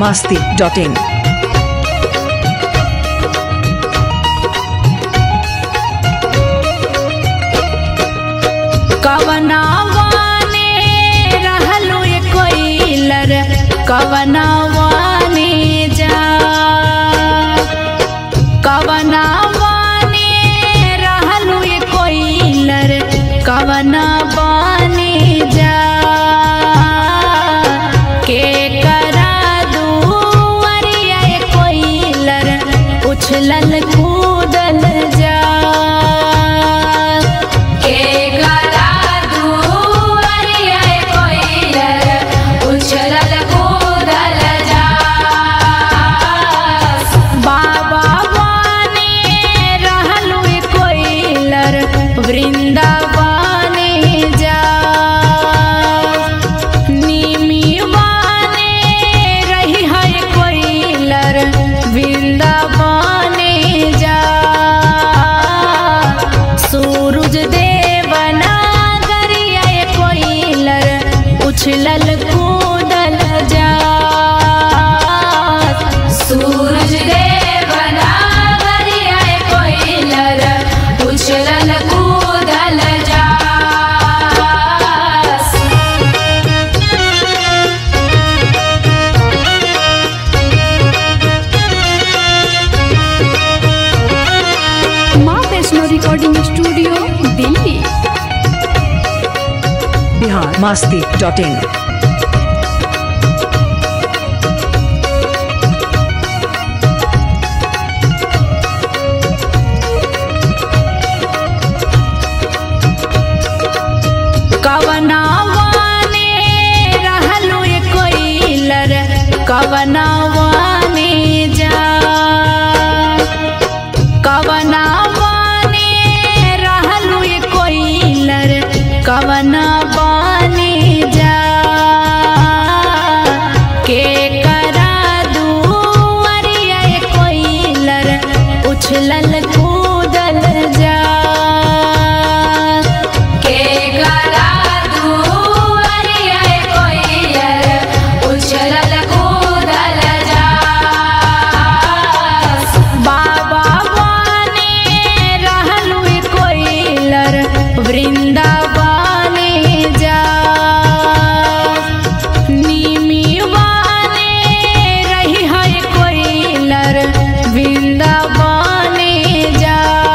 biharmasti.in कवनावाने रहलु कोइलर कवनावाने जा कवनावाने रहलु कोइलर कवनावाने जा के करा दुआरिया कोइलर उछलल कूदल जा वृंदावाने जा निमिवाने रही है कोइलर वृंदावाने जा सूरज देवना गरिया कोइलर उछलल कूदल जा सूरज देवना गरिया कोइलर उछलल रिकॉर्डिंग स्टूडियो दिल्ली biharmasti.in कवनावाने रहलु कोइलर कवनावाने जा कवनावाने रहलु कोइलर कवनावाने जा के करा दुआरिया कोइलर उछलल कूदल जा वृंदावाने जा निमिवाने रही है कोइलर वृंदावाने जा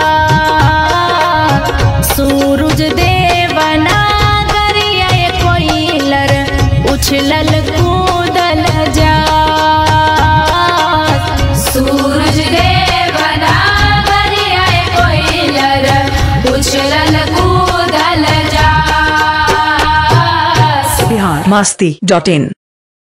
सूरज देवना गरिया कोइलर उछलल कूदल जा सूरज देवना गरिया कोइलर उछलल biharmasti.in